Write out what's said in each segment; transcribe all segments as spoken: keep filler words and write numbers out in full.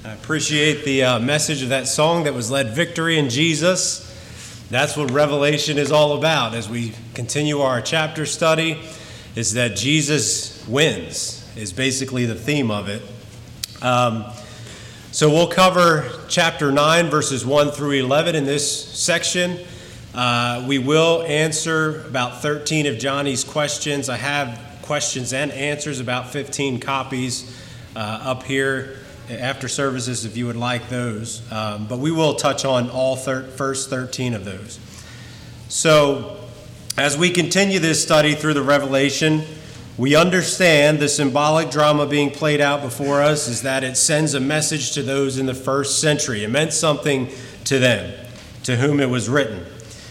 I appreciate the uh, message of that song that was led Victory in Jesus. That's what Revelation is all about as we continue our chapter study, is that Jesus wins, is basically the theme of it. Um, so we'll cover chapter nine, verses one through eleven in this section. Uh, we will answer about thirteen of Johnny's questions. I have questions and answers, about fifteen copies uh, up here after services if you would like those. Um, but we will touch on all thir- first thirteen of those. So as we continue this study through the Revelation, we understand the symbolic drama being played out before us is that it sends a message to those in the first century. It meant something to them, to whom it was written.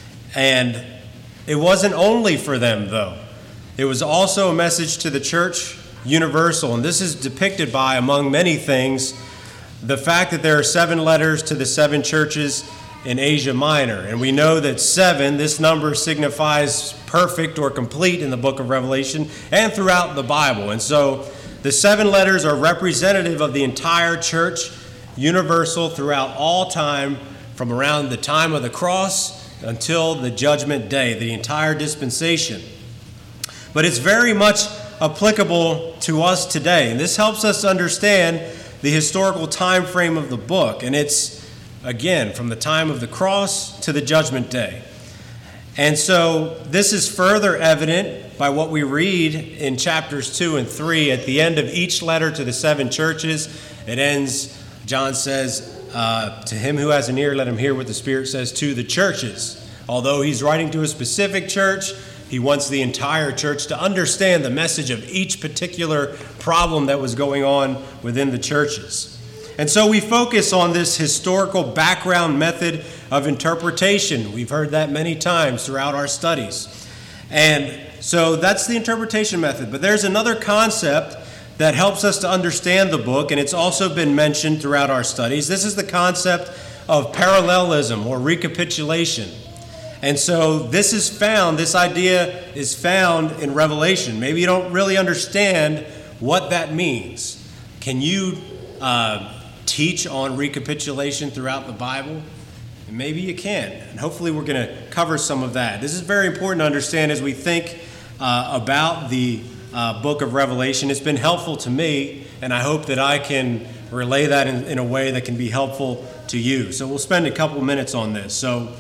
And it wasn't only for them, though. It was also a message to the church universal, and this is depicted by, among many things, the fact that there are seven letters to the seven churches in Asia Minor. And we know that seven, this number signifies perfect or complete in the book of Revelation and throughout the Bible. And so the seven letters are representative of the entire church universal throughout all time, from around the time of the cross until the judgment day, the entire dispensation. But it's very much applicable to us today. And this helps us understand the historical time frame of the book. And it's, again, from the time of the cross to the judgment day. And so this is further evident by what we read in chapters two and three. At the end of each letter to the seven churches, it ends, John says, uh, to him who has an ear, let him hear what the Spirit says to the churches. Although he's writing to a specific church, he wants the entire church to understand the message of each particular problem that was going on within the churches. And so we focus on this historical background method of interpretation. We've heard that many times throughout our studies. And so that's the interpretation method. But there's another concept that helps us to understand the book, and it's also been mentioned throughout our studies. This is the concept of parallelism or recapitulation. And so this is found, this idea is found in Revelation. Maybe you don't really understand what that means. Can you uh, teach on recapitulation throughout the Bible? And maybe you can. And hopefully we're going to cover some of that. This is very important to understand as we think uh, about the uh, book of Revelation. It's been helpful to me, and I hope that I can relay that in, in a way that can be helpful to you. So we'll spend a couple minutes on this. So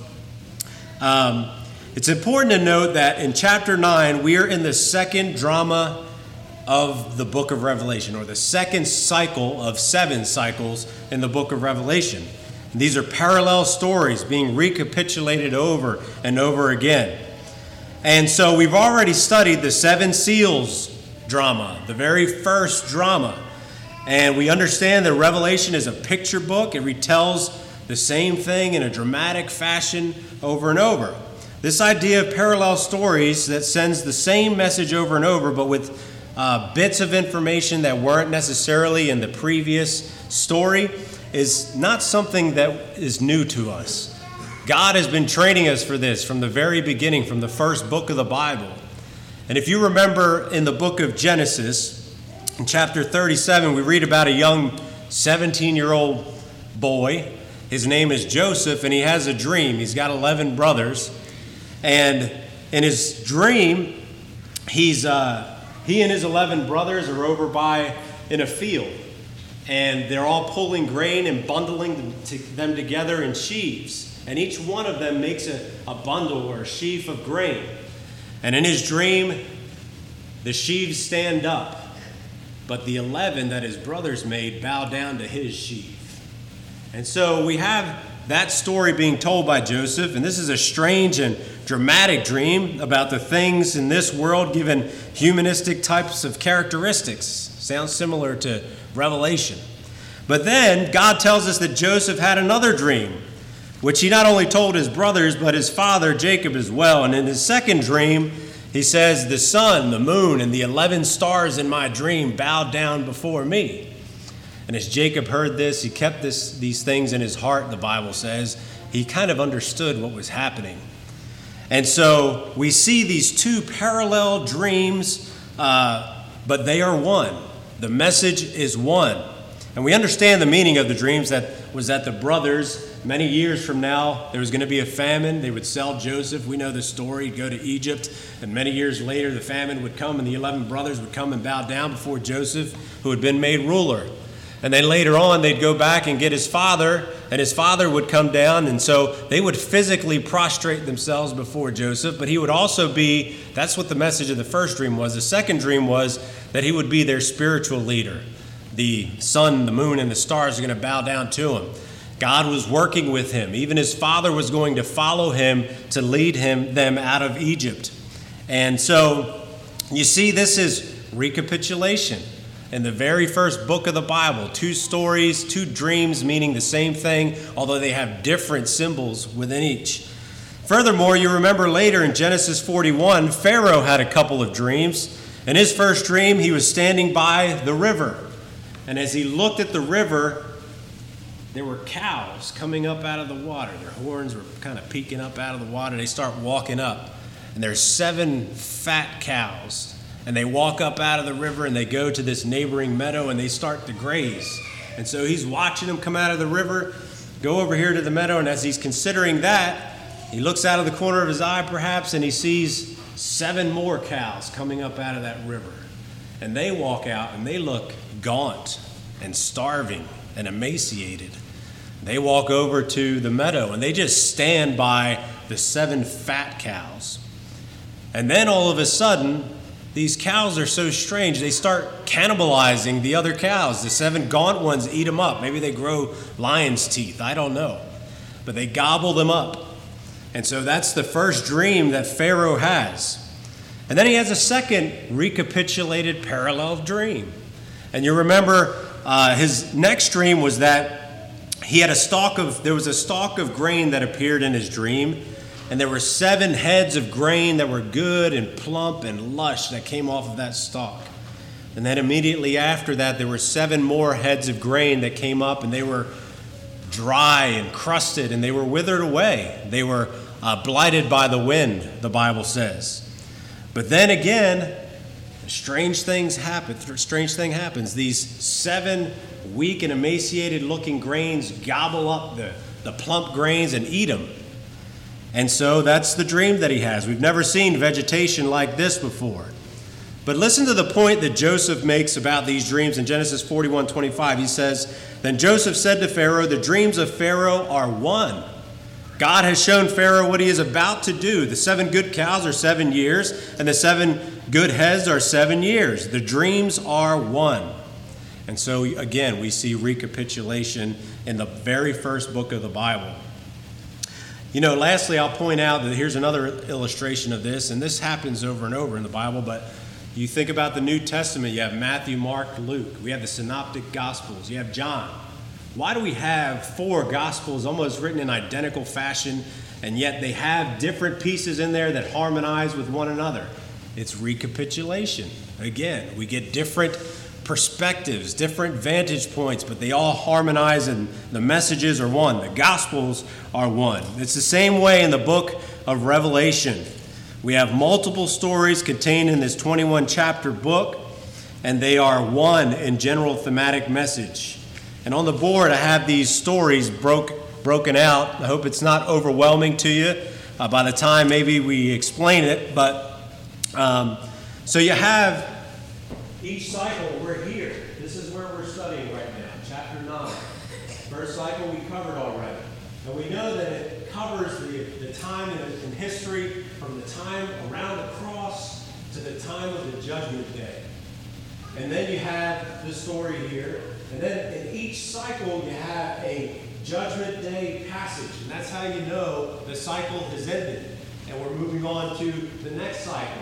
Um, it's important to note that in chapter nine, we are in the second drama of the book of Revelation, or the second cycle of seven cycles in the book of Revelation. And these are parallel stories being recapitulated over and over again. And so we've already studied the seven seals drama, the very first drama. And we understand that Revelation is a picture book. It retells the same thing in a dramatic fashion over and over. This idea of parallel stories that sends the same message over and over, but with uh, bits of information that weren't necessarily in the previous story, is not something that is new to us. God has been training us for this from the very beginning, from the first book of the Bible. And if you remember in the book of Genesis, in chapter thirty-seven, we read about a young seventeen-year-old boy. His name is Joseph, and he has a dream. He's got eleven brothers. And in his dream, he's uh, he and his eleven brothers are over by in a field. And they're all pulling grain and bundling them, to, them together in sheaves. And each one of them makes a, a bundle or a sheaf of grain. And in his dream, the sheaves stand up. But the eleven that his brothers made bow down to his sheaf. And so we have that story being told by Joseph, and this is a strange and dramatic dream about the things in this world given humanistic types of characteristics. Sounds similar to Revelation. But then God tells us that Joseph had another dream, which he not only told his brothers, but his father Jacob as well. And in his second dream, he says, the sun, the moon, and the eleven stars in my dream bowed down before me. And as Jacob heard this, he kept this, these things in his heart, the Bible says. He kind of understood what was happening. And so we see these two parallel dreams, uh, but they are one. The message is one. And we understand the meaning of the dreams that was that the brothers, many years from now, there was going to be a famine. They would sell Joseph. We know the story. He'd go to Egypt. And many years later, the famine would come, and the eleven brothers would come and bow down before Joseph, who had been made ruler. And then later on, they'd go back and get his father, and his father would come down. And so they would physically prostrate themselves before Joseph, but he would also be, that's what the message of the first dream was. The second dream was that he would be their spiritual leader. The sun, the moon, and the stars are going to bow down to him. God was working with him. Even his father was going to follow him to lead him them out of Egypt. And so you see, this is recapitulation. In the very first book of the Bible, two stories, two dreams meaning the same thing, although they have different symbols within each. Furthermore, you remember later in Genesis forty-one, Pharaoh had a couple of dreams. In his first dream, he was standing by the river. And as he looked at the river, there were cows coming up out of the water. Their horns were kind of peeking up out of the water. They start walking up. And there's seven fat cows. And they walk up out of the river and they go to this neighboring meadow and they start to graze. And so he's watching them come out of the river, go over here to the meadow. And as he's considering that, he looks out of the corner of his eye perhaps and he sees seven more cows coming up out of that river. And they walk out and they look gaunt and starving and emaciated. They walk over to the meadow and they just stand by the seven fat cows. And then all of a sudden, these cows are so strange, they start cannibalizing the other cows. The seven gaunt ones eat them up. Maybe they grow lion's teeth, I don't know. But they gobble them up. And so that's the first dream that Pharaoh has. And then he has a second recapitulated parallel dream. And you remember uh, his next dream was that he had a stalk of, there was a stalk of grain that appeared in his dream. And there were seven heads of grain that were good and plump and lush that came off of that stalk. And then immediately after that, there were seven more heads of grain that came up, and they were dry and crusted, and they were withered away. They were uh, blighted by the wind, the Bible says. But then again, strange things happen. Strange thing happens. These seven weak and emaciated looking grains gobble up the, the plump grains and eat them. And so that's the dream that he has. We've never seen vegetation like this before. But listen to the point that Joseph makes about these dreams in Genesis forty-one twenty-five. He says, "Then Joseph said to Pharaoh, 'The dreams of Pharaoh are one. God has shown Pharaoh what he is about to do. The seven good cows are seven years, and the seven good heads are seven years. The dreams are one.'" And so again, we see recapitulation in the very first book of the Bible. You know, lastly, I'll point out that here's another illustration of this, and this happens over and over in the Bible, but you think about the New Testament, you have Matthew, Mark, Luke. We have the Synoptic Gospels. You have John. Why do we have four Gospels almost written in identical fashion, and yet they have different pieces in there that harmonize with one another? It's recapitulation. Again, we get different perspectives, different vantage points, but they all harmonize and the messages are one. The Gospels are one. It's the same way in the book of Revelation. We have multiple stories contained in this twenty-one chapter book, and they are one in general thematic message. And on the board, I have these stories broke, broken out. I hope it's not overwhelming to you uh, by the time maybe we explain it. But um, so you have each cycle. We're here. This is where we're studying right now, chapter nine. First cycle we covered already. And we know that it covers the, the time in, in history from the time around the cross to the time of the judgment day. And then you have the story here. And then in each cycle you have a judgment day passage. And that's how you know the cycle has ended. And we're moving on to the next cycle.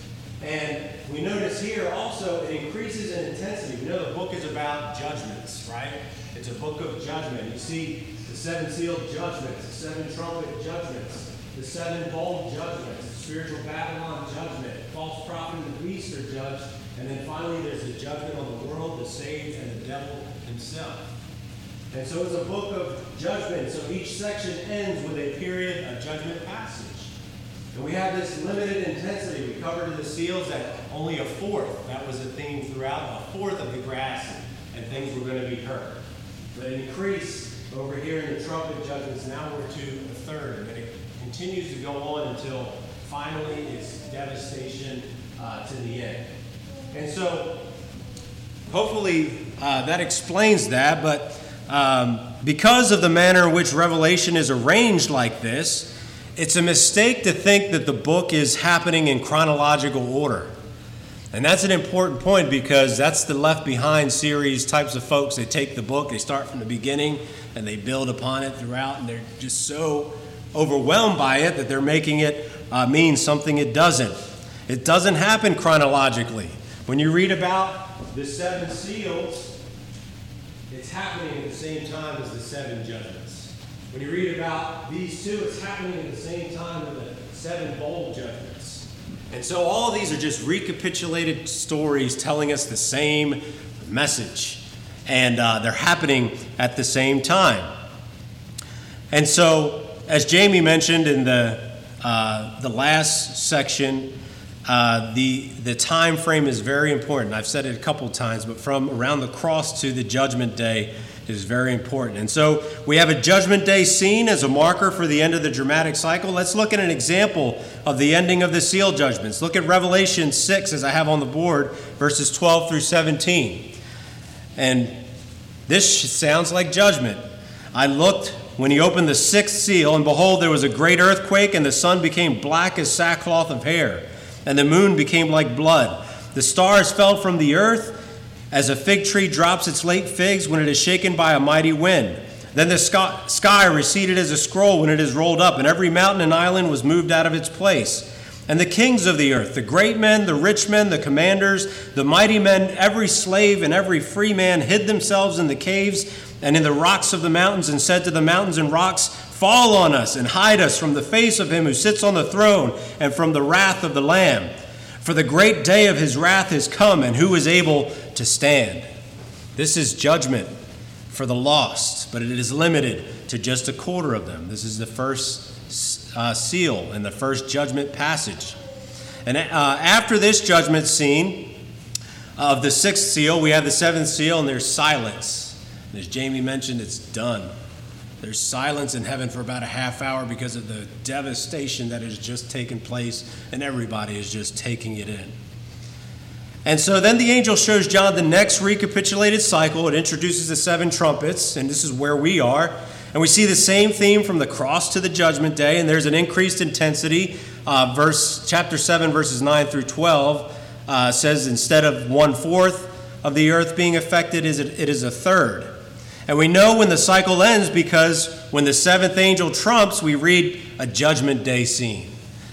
And we notice here also it increases in intensity. We know the book is about judgments, right? It's a book of judgment. You see the seven sealed judgments, the seven trumpet judgments, the seven bowl judgments, the spiritual Babylon judgment, false prophet and the beast are judged, and then finally there's the judgment on the world, the saved, and the devil himself. And so it's a book of judgment. So each section ends with a period of judgment passage. And we have this limited intensity. We covered in the seals that only a fourth, that was a theme throughout, a fourth of the grass and things were going to be heard. But it increased over here in the trumpet judgments. Now we're to the third, and it continues to go on until finally it's devastation uh, to the end. And so hopefully uh, that explains that, but um, because of the manner in which Revelation is arranged like this, it's a mistake to think that the book is happening in chronological order. And that's an important point, because that's the Left Behind series types of folks. They take the book, they start from the beginning, and they build upon it throughout, and they're just so overwhelmed by it that they're making it uh, mean something it doesn't. It doesn't happen chronologically. When you read about the seven seals, it's happening at the same time as the seven judgments. When you read about these two, it's happening at the same time as the seven bowl judgments. And so all of these are just recapitulated stories telling us the same message. And uh, they're happening at the same time. And so, as Jamie mentioned in the uh, the last section, uh, the the time frame is very important. I've said it a couple times, but from around the cross to the judgment day is very important. And so we have a judgment day scene as a marker for the end of the dramatic cycle. Let's look at an example of the ending of the seal judgments. Look at Revelation six, as I have on the board, verses twelve through seventeen. And this sounds like judgment. I looked when he opened the sixth seal, and behold, there was a great earthquake, and the sun became black as sackcloth of hair, and the moon became like blood. The stars fell from the earth, as a fig tree drops its late figs when it is shaken by a mighty wind. Then the sky, sky receded as a scroll when it is rolled up, and every mountain and island was moved out of its place. And the kings of the earth, the great men, the rich men, the commanders, the mighty men, every slave and every free man hid themselves in the caves and in the rocks of the mountains, and said to the mountains and rocks, fall on us and hide us from the face of him who sits on the throne and from the wrath of the Lamb. For the great day of his wrath is come, and who is able to stand? This is judgment for the lost, but it is limited to just a quarter of them. This is the first uh, seal in the first judgment passage. And uh, after this judgment scene of the sixth seal, we have the seventh seal, and there's silence. And as Jamie mentioned, it's done. There's silence in heaven for about a half hour because of the devastation that has just taken place, and everybody is just taking it in. And so then the angel shows John the next recapitulated cycle. It introduces the seven trumpets, and this is where we are. And we see the same theme from the cross to the judgment day, and there's an increased intensity. Uh, verse chapter seven, verses nine through twelve uh, says instead of one-fourth of the earth being affected, it is a third. And we know when the cycle ends because when the seventh angel trumps, we read a judgment day scene.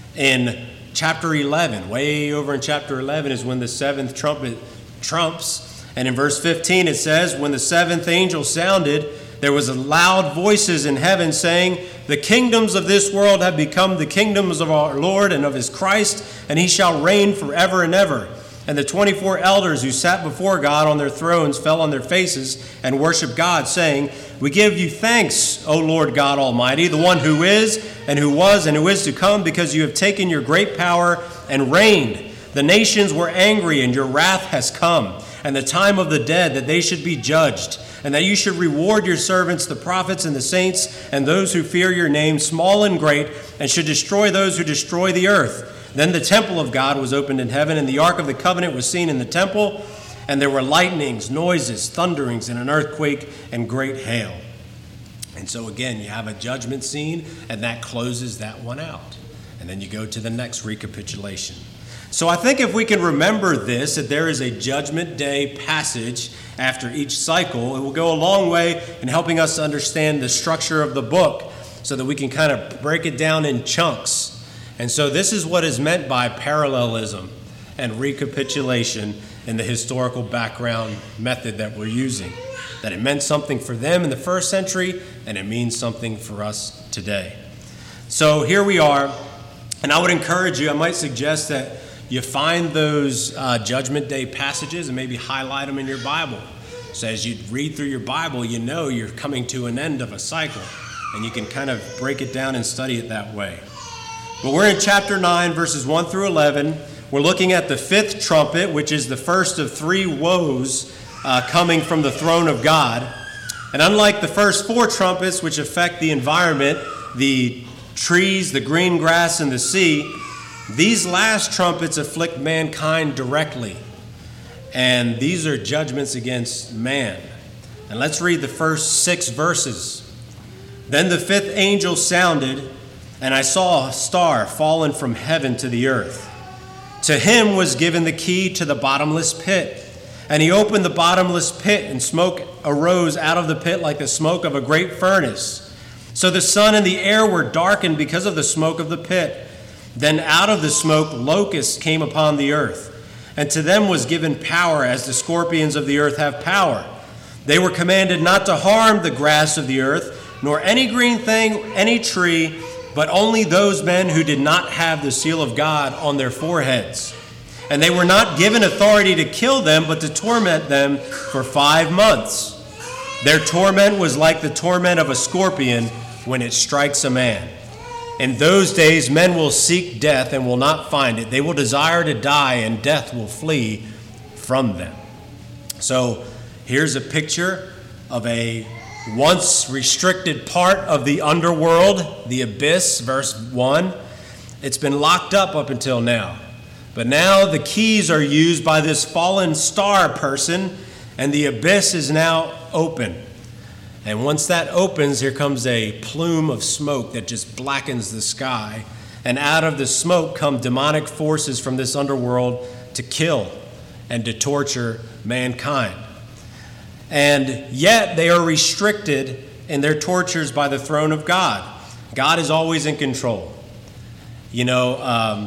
In chapter eleven, way over in chapter eleven is when the seventh trumpet trumps. And in verse fifteen it says, when the seventh angel sounded, there was loud voices in heaven saying, the kingdoms of this world have become the kingdoms of our Lord and of his Christ, and he shall reign forever and ever. And the twenty-four elders who sat before God on their thrones fell on their faces and worshiped God, saying, we give you thanks, O Lord God Almighty, the one who is and who was and who is to come, because you have taken your great power and reigned. The nations were angry, and your wrath has come, and the time of the dead, that they should be judged, and that you should reward your servants, the prophets and the saints, and those who fear your name, small and great, and should destroy those who destroy the earth. Then the temple of God was opened in heaven, and the ark of the covenant was seen in the temple, and there were lightnings, noises, thunderings, and an earthquake, and great hail. And so again, you have a judgment scene, and that closes that one out. And then you go to the next recapitulation. So I think if we can remember this, that there is a judgment day passage after each cycle, it will go a long way in helping us to understand the structure of the book so that we can kind of break it down in chunks. And so this is what is meant by parallelism and recapitulation in the historical background method that we're using. That it meant something for them in the first century, and it means something for us today. So here we are, and I would encourage you, I might suggest that you find those uh, Judgment Day passages and maybe highlight them in your Bible. So as you read through your Bible, you know you're coming to an end of a cycle, and you can kind of break it down and study it that way. But we're in chapter nine, verses one through eleven. We're looking at the fifth trumpet, which is the first of three woes uh, coming from the throne of God. And unlike the first four trumpets, which affect the environment, the trees, the green grass, and the sea, these last trumpets afflict mankind directly. And these are judgments against man. And let's read the first six verses. Then the fifth angel sounded, and I saw a star fallen from heaven to the earth. To him was given the key to the bottomless pit. And he opened the bottomless pit, and smoke arose out of the pit like the smoke of a great furnace. So the sun and the air were darkened because of the smoke of the pit. Then out of the smoke locusts came upon the earth, and to them was given power as the scorpions of the earth have power. They were commanded not to harm the grass of the earth, nor any green thing, any tree, but only those men who did not have the seal of God on their foreheads. And they were not given authority to kill them, but to torment them for five months. Their torment was like the torment of a scorpion when it strikes a man. In those days, men will seek death and will not find it. They will desire to die, and death will flee from them. So here's a picture of a once restricted part of the underworld, the abyss, verse one. It's been locked up up until now. But now the keys are used by this fallen star person, and the abyss is now open. And once that opens, here comes a plume of smoke that just blackens the sky. And out of the smoke come demonic forces from this underworld to kill and to torture mankind. And yet they are restricted in their tortures by the throne of God. God is always in control. You know, um,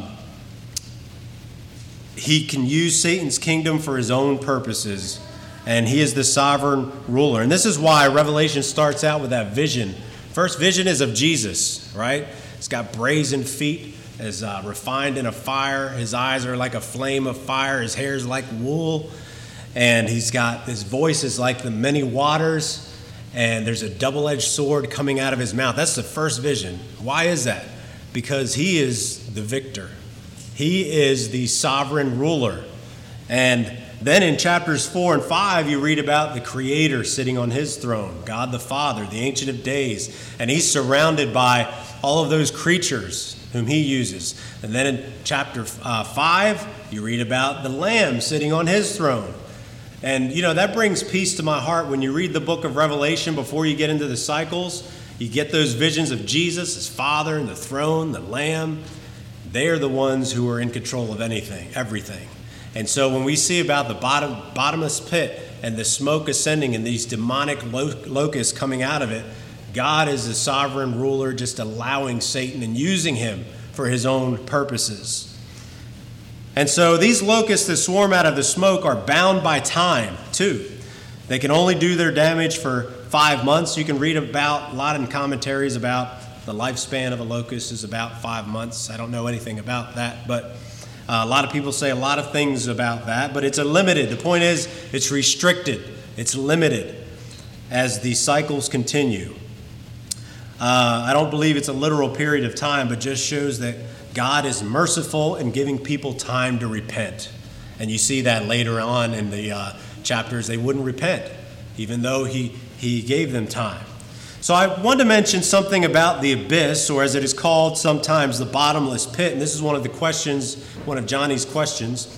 he can use Satan's kingdom for his own purposes, and he is the sovereign ruler. And this is why Revelation starts out with that vision. First vision is of Jesus, right? He's got brazen feet, is uh, refined in a fire. His eyes are like a flame of fire. His hair is like wool. And he's got, his voice is like the many waters. And there's a double-edged sword coming out of his mouth. That's the first vision. Why is that? Because he is the victor. He is the sovereign ruler. And then in chapters four and five, you read about the Creator sitting on his throne, God the Father, the Ancient of Days. And he's surrounded by all of those creatures whom he uses. And then in chapter uh, five, you read about the Lamb sitting on his throne. And, you know, that brings peace to my heart when you read the book of Revelation before you get into the cycles. You get those visions of Jesus, his Father, and the throne, the Lamb. They are the ones who are in control of anything, everything. And so when we see about the bottom, bottomless pit and the smoke ascending and these demonic lo- locusts coming out of it, God is the sovereign ruler, just allowing Satan and using him for his own purposes. And so these locusts that swarm out of the smoke are bound by time, too. They can only do their damage for five months. You can read about, a lot in commentaries about the lifespan of a locust is about five months. I don't know anything about that, but uh, a lot of people say a lot of things about that, but it's a limited. The point is, it's restricted. It's limited as the cycles continue. Uh, I don't believe it's a literal period of time, but just shows that God is merciful in giving people time to repent. And you see that later on in the uh, chapters. They wouldn't repent, even though he, he gave them time. So I want to mention something about the abyss, or as it is called sometimes, the bottomless pit. And this is one of the questions, one of Johnny's questions.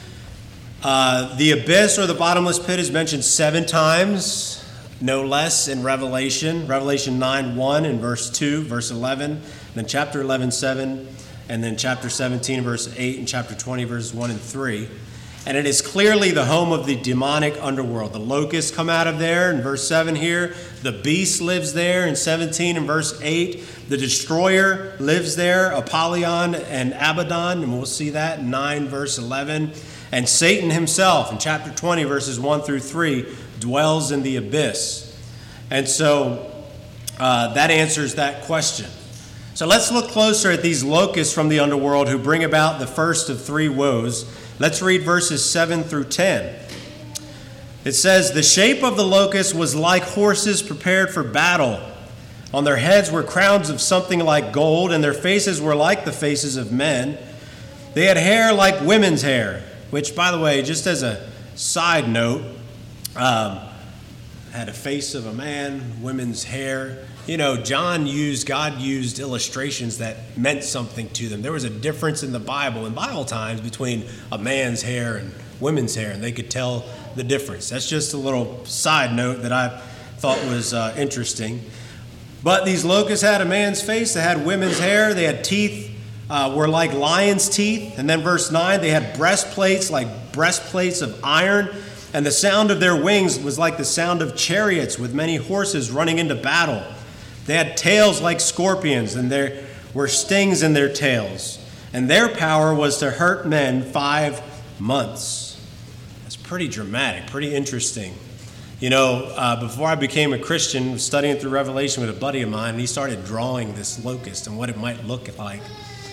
Uh, the abyss or the bottomless pit is mentioned seven times, no less, in Revelation. Revelation nine one in verse two, verse eleven, then chapter eleven, seven, and then chapter seventeen, verse eight, and chapter twenty, verses one and three. And it is clearly the home of the demonic underworld. The locusts come out of there in verse seven here. The beast lives there in seventeen and verse eight. The destroyer lives there, Apollyon and Abaddon, and we'll see that in nine, verse eleven. And Satan himself in chapter twenty, verses one through three, dwells in the abyss. And so uh, that answers that question. So let's look closer at these locusts from the underworld who bring about the first of three woes. Let's read verses seven through ten. It says, "The shape of the locust was like horses prepared for battle. On their heads were crowns of something like gold, and their faces were like the faces of men. They had hair like women's hair," which, by the way, just as a side note, Um, had a face of a man, women's hair. You know, John used, God used illustrations that meant something to them. There was a difference in the Bible, in Bible times, between a man's hair and women's hair, and they could tell the difference. That's just a little side note that I thought was uh, interesting. But these locusts had a man's face, they had women's hair, they had teeth, uh, were like lion's teeth. And then verse nine, they had breastplates like breastplates of iron. And the sound of their wings was like the sound of chariots with many horses running into battle. They had tails like scorpions, and there were stings in their tails. And their power was to hurt men five months. That's pretty dramatic, pretty interesting. You know, uh, before I became a Christian, I was studying through Revelation with a buddy of mine, and he started drawing this locust and what it might look like.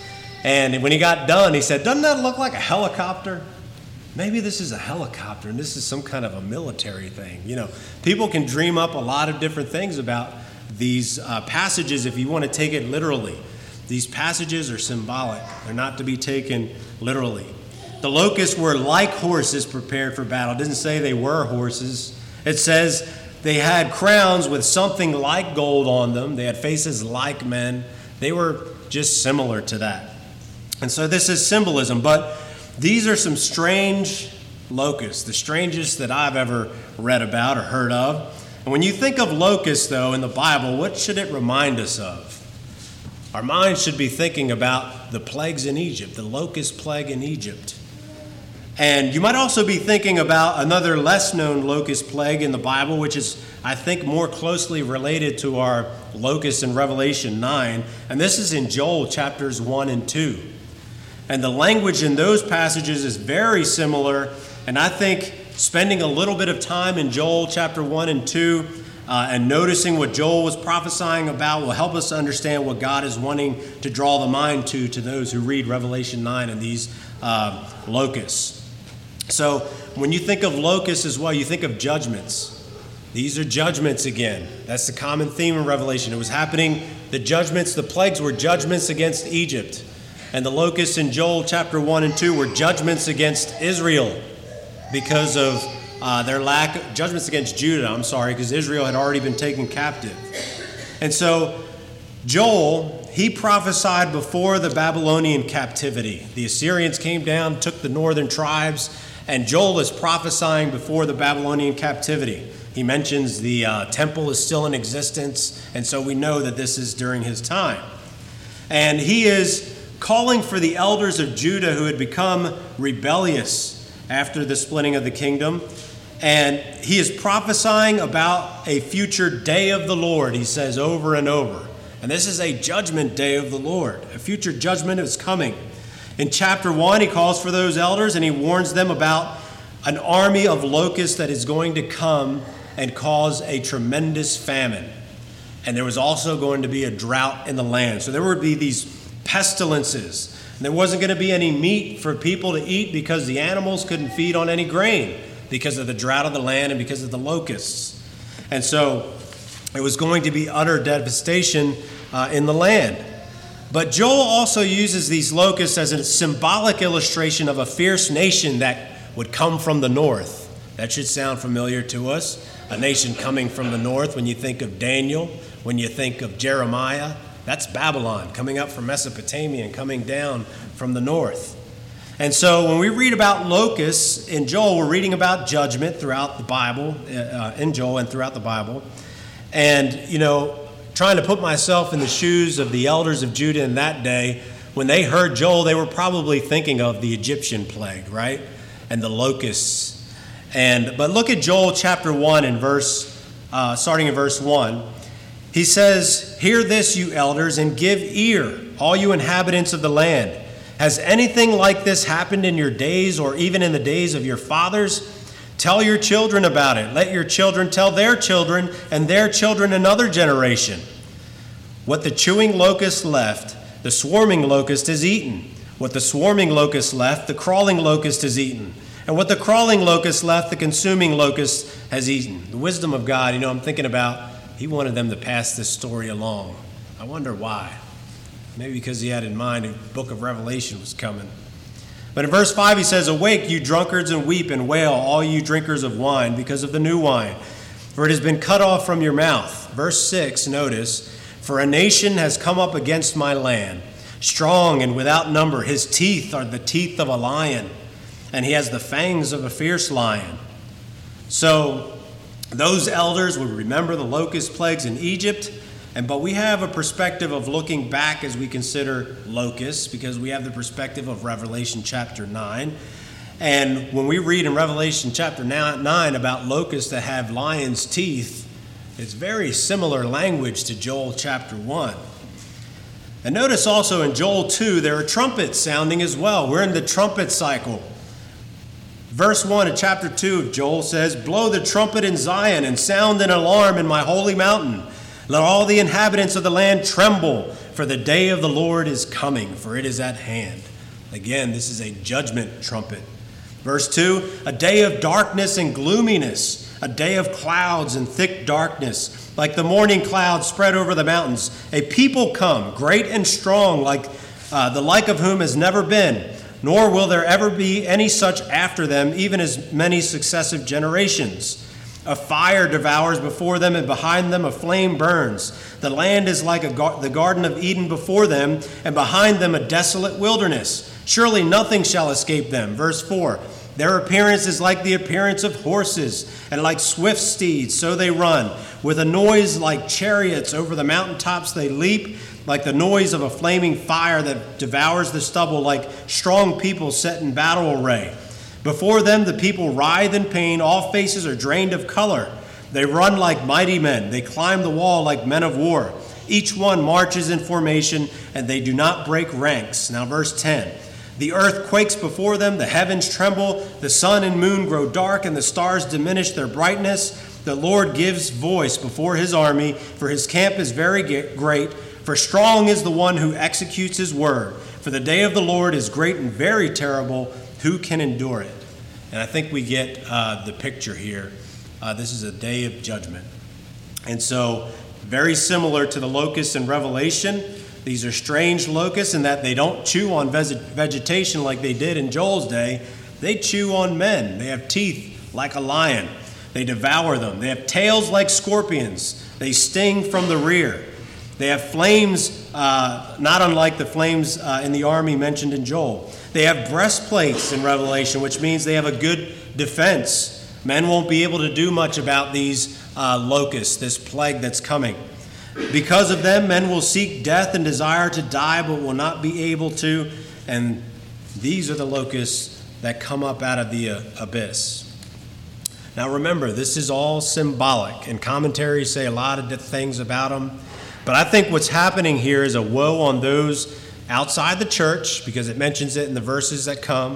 And when he got done, he said, "Doesn't that look like a helicopter? Maybe this is a helicopter and this is some kind of a military thing." You know, people can dream up a lot of different things about these uh, passages if you want to take it literally. These passages are symbolic. They're not to be taken literally. The locusts were like horses prepared for battle. It doesn't say they were horses. It says they had crowns with something like gold on them. They had faces like men. They were just similar to that. And so this is symbolism, but these are some strange locusts, the strangest that I've ever read about or heard of. And when you think of locusts, though, in the Bible, what should it remind us of? Our minds should be thinking about the plagues in Egypt, the locust plague in Egypt. And you might also be thinking about another less-known locust plague in the Bible, which is, I think, more closely related to our locusts in Revelation nine. And this is in Joel chapters one and two. And the language in those passages is very similar. And I think spending a little bit of time in Joel chapter one and two uh, and noticing what Joel was prophesying about will help us to understand what God is wanting to draw the mind to, to those who read Revelation nine and these uh, locusts. So when you think of locusts as well, you think of judgments. These are judgments again. That's the common theme in Revelation. It was happening, the judgments, the plagues were judgments against Egypt. And the locusts in Joel chapter one and two were judgments against Israel because of uh, their lack of judgments against Judah, I'm sorry, because Israel had already been taken captive. And so Joel, he prophesied before the Babylonian captivity. The Assyrians came down, took the northern tribes, and Joel is prophesying before the Babylonian captivity. He mentions the uh, temple is still in existence, and so we know that this is during his time. And he is calling for the elders of Judah who had become rebellious after the splitting of the kingdom. And he is prophesying about a future day of the Lord, he says over and over. And this is a judgment day of the Lord. A future judgment is coming. In chapter one, he calls for those elders and he warns them about an army of locusts that is going to come and cause a tremendous famine. And there was also going to be a drought in the land. So there would be these pestilences. And there wasn't going to be any meat for people to eat because the animals couldn't feed on any grain because of the drought of the land and because of the locusts. And so it was going to be utter devastation uh, in the land. But Joel also uses these locusts as a symbolic illustration of a fierce nation that would come from the north. That should sound familiar to us. A nation coming from the north. When you think of Daniel, when you think of Jeremiah, that's Babylon coming up from Mesopotamia and coming down from the north. And so when we read about locusts in Joel, we're reading about judgment throughout the Bible, uh, in Joel and throughout the Bible. And, you know, trying to put myself in the shoes of the elders of Judah in that day, when they heard Joel, they were probably thinking of the Egyptian plague, right? And the locusts. And but look at Joel chapter one and verse, uh, starting in verse one. He says, "Hear this, you elders, and give ear, all you inhabitants of the land. Has anything like this happened in your days or even in the days of your fathers? Tell your children about it. Let your children tell their children and their children another generation. What the chewing locust left, the swarming locust has eaten. What the swarming locust left, the crawling locust has eaten. And what the crawling locust left, the consuming locust has eaten." The wisdom of God, you know, I'm thinking about, he wanted them to pass this story along. I wonder why. Maybe because he had in mind the book of Revelation was coming. But in verse five he says, "Awake, you drunkards, and weep and wail, all you drinkers of wine, because of the new wine, for it has been cut off from your mouth." Verse six, notice, "For a nation has come up against my land, strong and without number. His teeth are the teeth of a lion, and he has the fangs of a fierce lion." So those elders would remember the locust plagues in Egypt, and but we have a perspective of looking back as we consider locusts, because we have the perspective of Revelation chapter nine. And when we read in Revelation chapter nine about locusts that have lion's teeth, it's very similar language to Joel chapter one. And notice also in Joel two, there are trumpets sounding as well. We're in the trumpet cycle. Verse one of chapter two of Joel says, "Blow the trumpet in Zion and sound an alarm in my holy mountain. Let all the inhabitants of the land tremble, for the day of the Lord is coming, for it is at hand." Again, this is a judgment trumpet. Verse two, "A day of darkness and gloominess, a day of clouds and thick darkness, like the morning clouds spread over the mountains. A people come, great and strong, like uh, the like of whom has never been, nor will there ever be any such after them, even as many successive generations. A fire devours before them, and behind them a flame burns. The land is like a gar- the Garden of Eden before them, and behind them a desolate wilderness. Surely nothing shall escape them." Verse four, "Their appearance is like the appearance of horses, and like swift steeds, so they run. With a noise like chariots over the mountaintops they leap, like the noise of a flaming fire that devours the stubble, like strong people set in battle array. Before them the people writhe in pain, all faces are drained of color. They run like mighty men, they climb the wall like men of war. Each one marches in formation, and they do not break ranks." Now verse ten, "The earth quakes before them, the heavens tremble, the sun and moon grow dark, and the stars diminish their brightness. The Lord gives voice before his army, for his camp is very great. For strong is the one who executes his word. For the day of the Lord is great and very terrible. Who can endure it?" And I think we get uh, the picture here. Uh, this is a day of judgment. And so, very similar to the locusts in Revelation, these are strange locusts in that they don't chew on veg- vegetation like they did in Joel's day. They chew on men. They have teeth like a lion. They devour them. They have tails like scorpions. They sting from the rear. They have flames, uh, not unlike the flames uh, in the army mentioned in Joel. They have breastplates in Revelation, which means they have a good defense. Men won't be able to do much about these uh, locusts, this plague that's coming. Because of them, men will seek death and desire to die, but will not be able to. And these are the locusts that come up out of the uh, abyss. Now remember, this is all symbolic, and commentaries say a lot of things about them. But I think what's happening here is a woe on those outside the church, because it mentions it in the verses that come.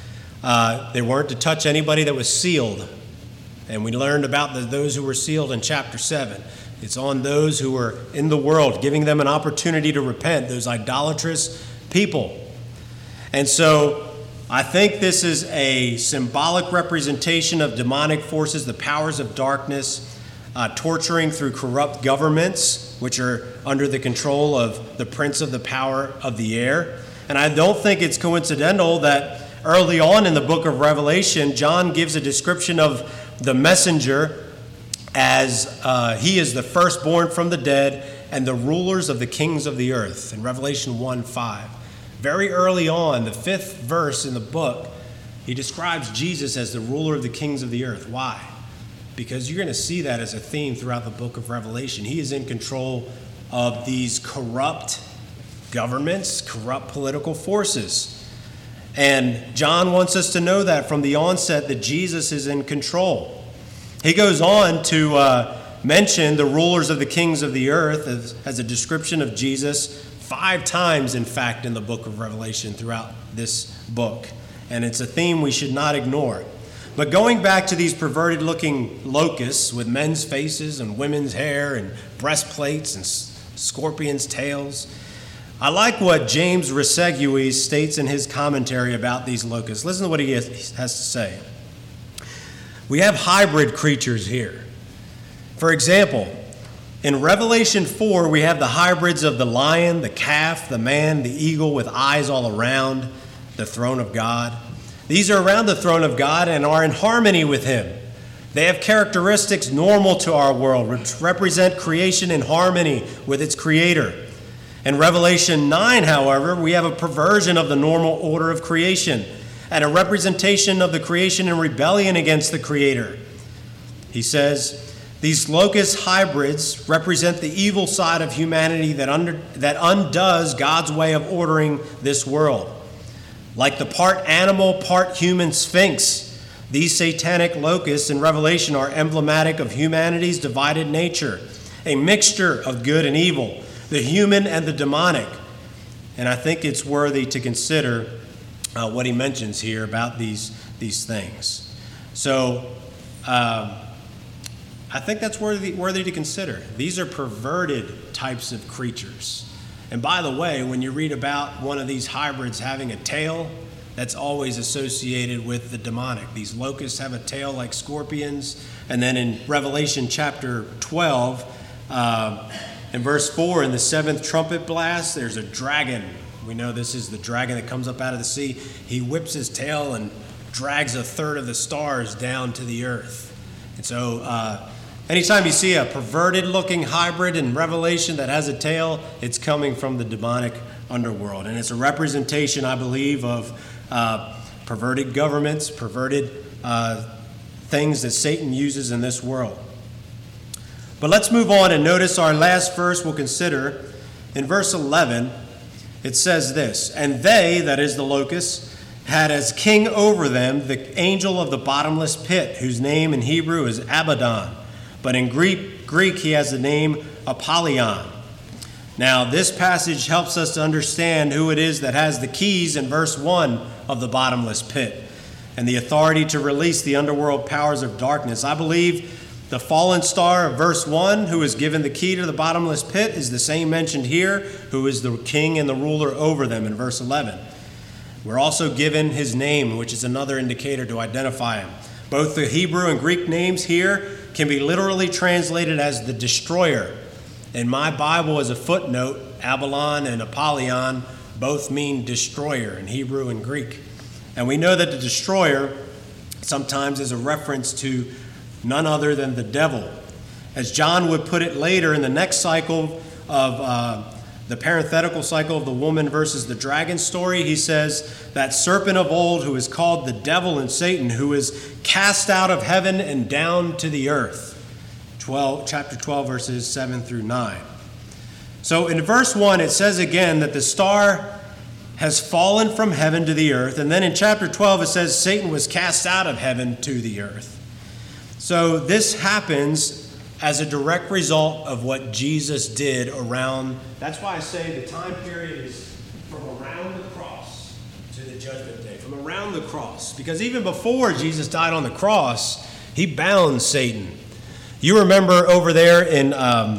Uh, they weren't to touch anybody that was sealed. And we learned about the, those who were sealed in chapter seven. It's on those who were in the world, giving them an opportunity to repent, those idolatrous people. And so I think this is a symbolic representation of demonic forces, the powers of darkness, uh, torturing through corrupt governments, which are under the control of the prince of the power of the air. And I don't think it's coincidental that early on in the book of Revelation, John gives a description of the messenger as uh, he is the firstborn from the dead and the rulers of the kings of the earth, in Revelation one five. Very early on, the fifth verse in the book, he describes Jesus as the ruler of the kings of the earth. Why? Because you're going to see that as a theme throughout the book of Revelation. He is in control of these corrupt governments, corrupt political forces. And John wants us to know that from the onset, that Jesus is in control. He goes on to uh, mention the rulers of the kings of the earth as, as a description of Jesus five times, in fact, in the book of Revelation throughout this book. And it's a theme we should not ignore. But going back to these perverted-looking locusts with men's faces and women's hair and breastplates and scorpions' tails, I like what James Reseguies states in his commentary about these locusts. Listen to what he has to say. We have hybrid creatures here. For example, in Revelation four, we have the hybrids of the lion, the calf, the man, the eagle with eyes all around. the throne of God. These are around the throne of God and are in harmony with him. They have characteristics normal to our world, which represent creation in harmony with its creator. In Revelation nine, however, we have a perversion of the normal order of creation and a representation of the creation in rebellion against the creator. He says, these locust hybrids represent the evil side of humanity that, under, that undoes God's way of ordering this world. Like the part animal, part human sphinx, these satanic locusts in Revelation are emblematic of humanity's divided nature, a mixture of good and evil, the human and the demonic. And I think it's worthy to consider uh, what he mentions here about these, these things. So um, I think that's worthy, worthy to consider. These are perverted types of creatures. And by the way, when you read about one of these hybrids having a tail, that's always associated with the demonic. These locusts have a tail like scorpions. And then in Revelation chapter twelve, uh, in verse four, in the seventh trumpet blast, there's a dragon. We know this is the dragon that comes up out of the sea. He whips his tail and drags a third of the stars down to the earth. And so uh, anytime you see a perverted-looking hybrid in Revelation that has a tail, it's coming from the demonic underworld. And it's a representation, I believe, of uh, perverted governments, perverted uh, things that Satan uses in this world. But let's move on and notice our last verse we'll consider. In verse eleven, it says this, and they, that is the locusts, had as king over them the angel of the bottomless pit, whose name in Hebrew is Abaddon, but in Greek, Greek he has the name Apollyon. Now, this passage helps us to understand who it is that has the keys in verse one of the bottomless pit and the authority to release the underworld powers of darkness. I believe the fallen star of verse one, who is given the key to the bottomless pit, is the same mentioned here, who is the king and the ruler over them in verse eleven. We're also given his name, which is another indicator to identify him. Both the Hebrew and Greek names here can be literally translated as the destroyer. In my Bible, as a footnote, Apollyon and Apollyon both mean destroyer in Hebrew and Greek. And we know that the destroyer sometimes is a reference to none other than the devil. As John would put it later in the next cycle of uh, the parenthetical cycle of the woman versus the dragon story, he says, that serpent of old who is called the devil and Satan, who is cast out of heaven and down to the earth. twelve, chapter twelve, verses seven through nine. So in verse one, it says again that the star has fallen from heaven to the earth. And then in chapter twelve, it says Satan was cast out of heaven to the earth. So this happens as a direct result of what Jesus did around. That's why I say the time period is from around the cross to the judgment day. From around the cross. Because even before Jesus died on the cross, he bound Satan. You remember over there in um,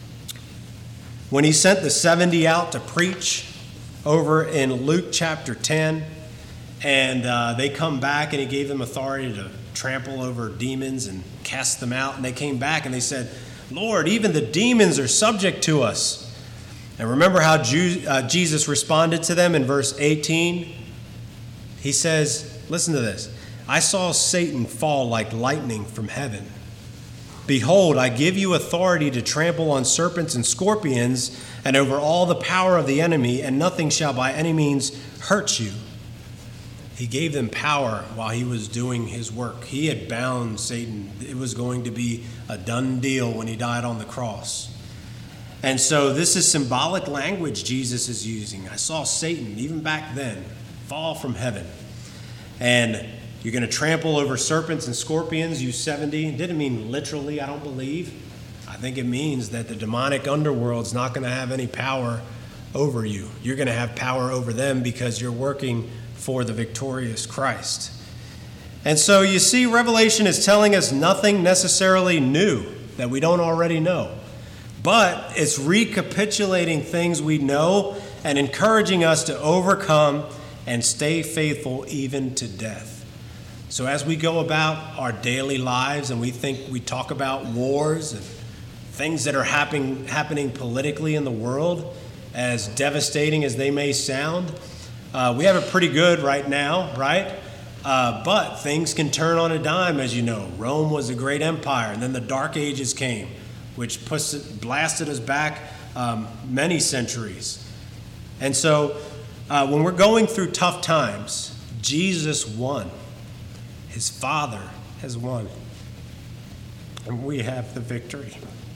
when he sent the seventy out to preach over in Luke chapter ten, and uh, they come back and he gave them authority to trample over demons and cast them out. And they came back and they said, Lord, even the demons are subject to us. And remember how Ju- uh, Jesus responded to them in verse eighteen? He says, listen to this. I saw Satan fall like lightning from heaven. Behold, I give you authority to trample on serpents and scorpions and over all the power of the enemy, and nothing shall by any means hurt you. He gave them power while he was doing his work. He had bound Satan. It was going to be a done deal when he died on the cross. And so this is symbolic language Jesus is using. I saw Satan, even back then, fall from heaven. And you're going to trample over serpents and scorpions, you seventy. It didn't mean literally, I don't believe. I think it means that the demonic underworld's not going to have any power over you. You're going to have power over them because you're working for the victorious Christ. And so you see, Revelation is telling us nothing necessarily new that we don't already know. But it's recapitulating things we know and encouraging us to overcome and stay faithful even to death. So as we go about our daily lives and we think we talk about wars and things that are happening happening politically in the world, as devastating as they may sound, Uh, we have it pretty good right now, right? Uh, but things can turn on a dime, as you know. Rome was a great empire, and then the Dark Ages came, which puts it, blasted us back um, many centuries. And so uh, when we're going through tough times, Jesus won. His Father has won. And we have the victory.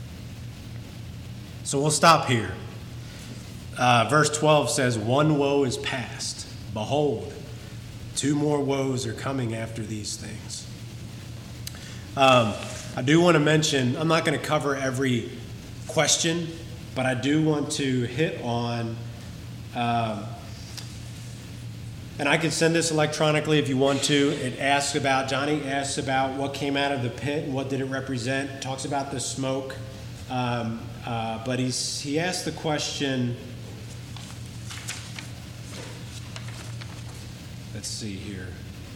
So we'll stop here. Uh, verse twelve says, one woe is past. Behold, two more woes are coming after these things. Um, I do want to mention, I'm not going to cover every question, but I do want to hit on, um, and I can send this electronically if you want to. It asks about, Johnny asks about what came out of the pit and what did it represent. It talks about the smoke. Um, uh, but he's, he asked the question, let's see here.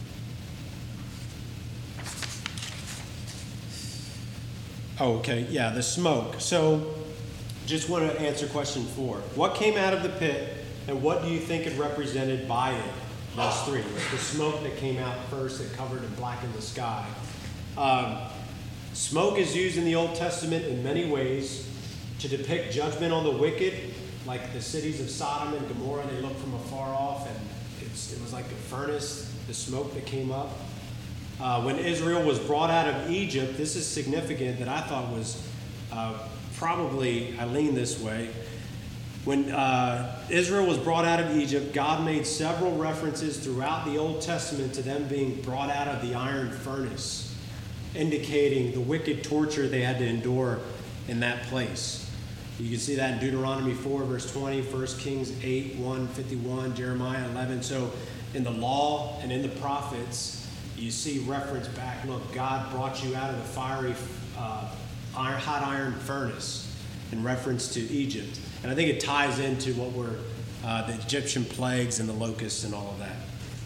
Oh, okay, yeah, the smoke. So just want to answer question four. What came out of the pit, and what do you think it represented by it? Verse three, the smoke that came out first that covered and blackened the sky. Um, smoke is used in the Old Testament in many ways to depict judgment on the wicked, like the cities of Sodom and Gomorrah. They looked from afar off, and it's, it was like a furnace, the smoke that came up. Uh, when Israel was brought out of Egypt, this is significant that I thought was uh, probably, I lean this way. When uh, Israel was brought out of Egypt, God made several references throughout the Old Testament to them being brought out of the iron furnace, indicating the wicked torture they had to endure in that place. You can see that in Deuteronomy four, verse twenty, First Kings eight, one, fifty-one, Jeremiah eleven. So in the law and in the prophets, you see reference back, look, God brought you out of the fiery uh, iron, hot iron furnace in reference to Egypt. And I think it ties into what were uh, the Egyptian plagues and the locusts and all of that.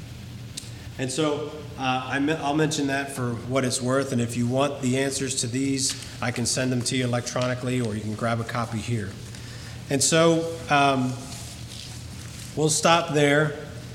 And so uh, I me- I'll mention that for what it's worth. And if you want the answers to these, I can send them to you electronically, or you can grab a copy here. And so um, we'll stop there.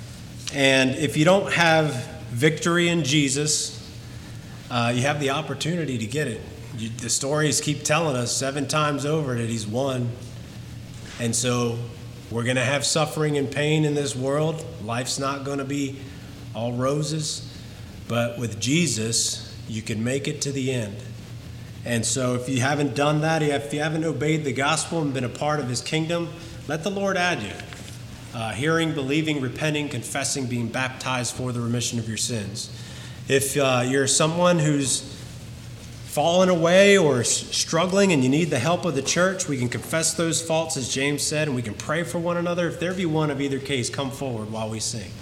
And if you don't have victory in Jesus, uh, you have the opportunity to get it. You, the stories keep telling us seven times over that he's won. And so we're going to have suffering and pain in this world. Life's not going to be all roses. But with Jesus, you can make it to the end. And so if you haven't done that, if you haven't obeyed the gospel and been a part of his kingdom, let the Lord add you. Uh, hearing, believing, repenting, confessing, being baptized for the remission of your sins. If uh, you're someone who's fallen away or struggling and you need the help of the church, we can confess those faults, as James said, and we can pray for one another. If there be one of either case, come forward while we sing.